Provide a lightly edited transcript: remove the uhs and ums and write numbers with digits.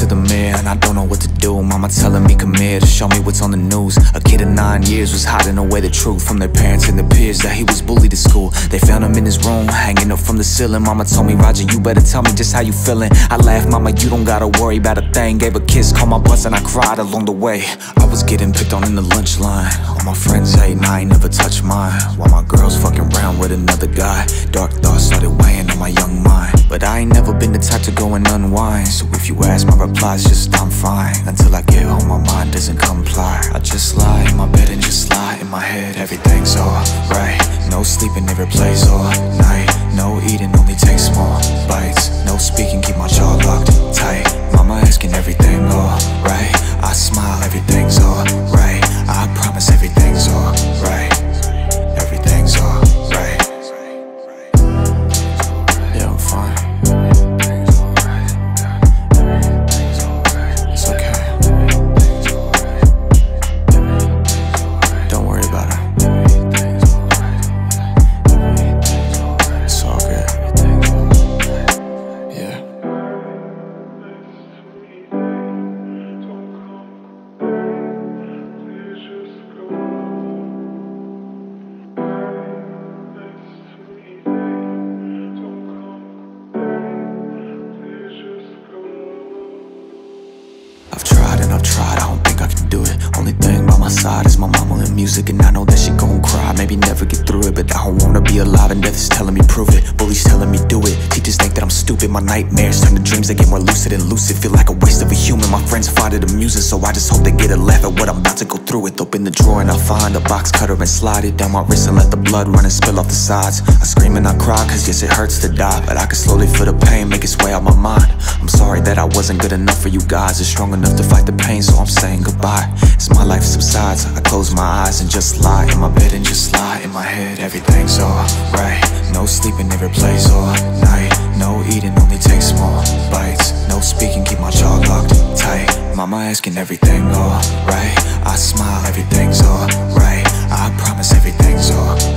to the mirror and I don't know what to do. Mama telling me come here to show me what's on the news. A kid of 9 years was hiding away the truth from their parents and their peers that he was bullied at school. They found him in his room, hanging up from the ceiling. Mama told me, Roger, you better tell me just how you feeling. I laughed, mama, you don't gotta worry about a thing. Gave a kiss, called my bus, and I cried along the way. I was getting picked on in the lunch line. All my friends hating, I ain't never touched mine. While my girl's fucking around with another guy. Dark thoughts started weighing on my young mind. But I ain't never been the type to go and unwind. So if you ask, my reply's just I'm fine. Until I get home, my mind doesn't comply. I just lie in my bed and just lie in my head. Everything's alright. No sleeping, never plays all night. No eating, only take small bites. No speaking, keep my jaw locked tight. Mama asking everything alright. I smile, everything's alright. I promise everything's alright. Everything's alright. Yeah, I'm fine. It's okay. Don't worry about it. It's all good. Yeah. I've tried and I've tried, I don't think I can do it. Only thing by my side is my mama and music. And I know that she gon' cry, maybe never get through it. But I don't wanna be alive and death is telling me prove it. Bullies telling me do it, teachers think that I'm stupid. My nightmares turn to dreams, they get more lucid and lucid. Feel like a waste of a human, my friends find it amusing. So I just hope they get a laugh at what I'm about to go through it. Open the drawer and I find a box cutter and slide it down my wrist and let the blood run and spill off the sides. I scream and I cry, cause yes it hurts to die. But I can slowly feel the pain make its way out my mind. I'm sorry that I wasn't good enough for you guys. It's strong enough to fight the pain, so I'm saying goodbye. As my life subsides, I close my eyes and just lie in my bed and just lie in my head. Everything's alright. No sleeping, never plays all night. No eating, only take small bites. No speaking, keep my jaw locked tight. Mama asking everything alright. I smile, everything's alright. I promise everything's alright.